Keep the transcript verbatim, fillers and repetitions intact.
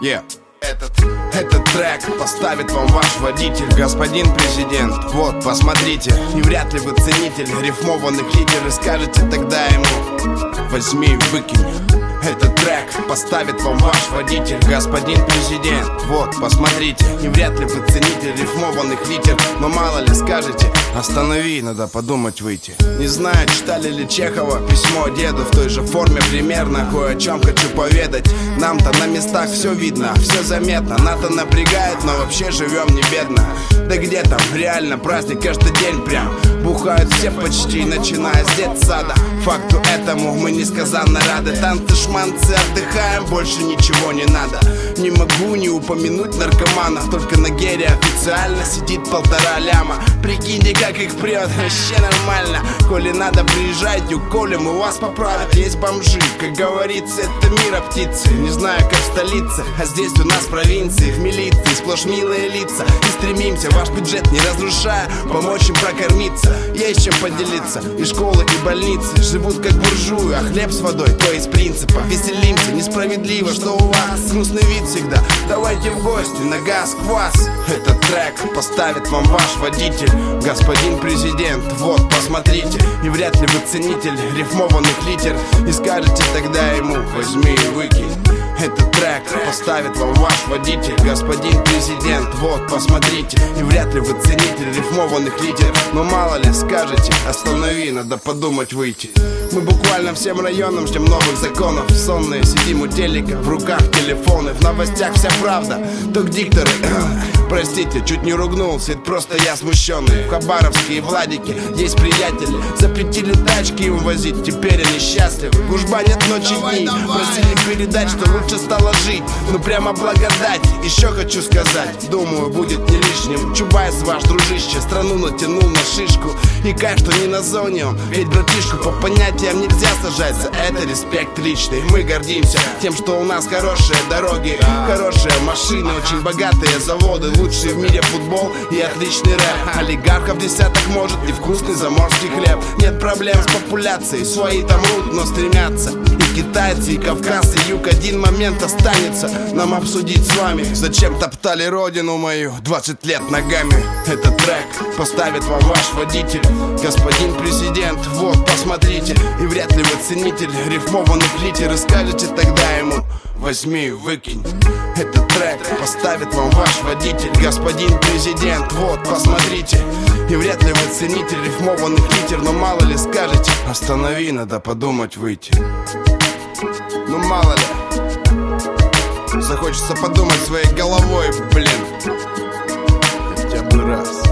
Yeah. Этот, этот трек поставит вам ваш водитель, господин президент. Вот, посмотрите, и вряд ли вы ценитель рифмованных лидер, и скажете тогда ему: возьми и выкинь. Этот трек поставит вам ваш водитель, господин президент. Вот, посмотрите, и вряд ли вы ценитель рифмованных литер, но мало ли скажете: останови, надо подумать выйти. Не знаю, читали ли Чехова письмо деду, в той же форме примерно кое о чем хочу поведать. Нам-то на местах все видно, все заметно. НАТО напрягает, но вообще живем не бедно. Да где там, реально праздник каждый день прям. Бухают все почти, начиная с детсада. Факту этому мы несказанно рады. Танцы, шманцы, отдыхаем, больше ничего не надо. Не могу не упомянуть наркоманов, только на Гере официально сидит полтора ляма. Прикиньте, как их прет, вообще нормально. Коли надо, приезжайте, уколем, и вас поправят. Есть бомжи, как говорится, это мира птицы. Не знаю, как в столице, а здесь у нас в провинции, в милиции сплошь милые лица. И стремимся, ваш бюджет не разрушая, помочь им прокормиться. Есть чем поделиться, и школы, и больницы живут как буржуи, а хлеб с водой, то из принципа. Веселимся, несправедливо, что у вас грустный вид всегда. Давайте в гости, на газ, квас. Этот трек поставит вам ваш водитель, господин президент. Вот, посмотрите, и вряд ли вы ценитель рифмованных литер, и скажете тогда ему: возьми и выкинь. Этот трек поставит вам ваш водитель, господин президент. Вот, посмотрите, и вряд ли вы ценитель рифмованных литер, но мало ли скажете: останови, надо подумать выйти. Мы буквально всем районам ждем новых законов. Сонные сидим у телека, в руках телефоны. В новостях вся правда, только дикторы. Простите, чуть не ругнулся, это просто я смущенный. В Хабаровске и Владике есть приятели, запретили тачки им возить, теперь они счастливы. Гужба нет ночи дней, просили передать, что лучше стало жить. Ну прямо благодать, еще хочу сказать, думаю, будет не лишним. Чубайс ваш дружище страну натянул на шишку. И кайф, что не на зоне он, ведь братишку по понятиям нельзя сажать. За это респект личный, мы гордимся тем, что у нас хорошие дороги, хорошие машины, очень богатые заводы, лучший в мире футбол и отличный рэп. Олигархов десяток может и вкусный заморский хлеб. Нет проблем с популяцией, свои там рут, но стремятся. И китайцы, и кавказцы, юг один момент останется нам обсудить с вами. Зачем топтали родину мою двадцать лет ногами? Этот трек поставит вам ваш водитель, господин президент. Вот, посмотрите, и вряд ли вы ценитель рифмованных литер, и скажете тогда ему: возьми и выкинь. Этот трек поставит вам ваш водитель, господин президент. Вот, посмотрите, и вряд ли вы ценитель рифмованных литер, но мало ли скажете: останови, надо подумать выйти. Ну мало ли захочется подумать своей головой, блин, хотя бы раз.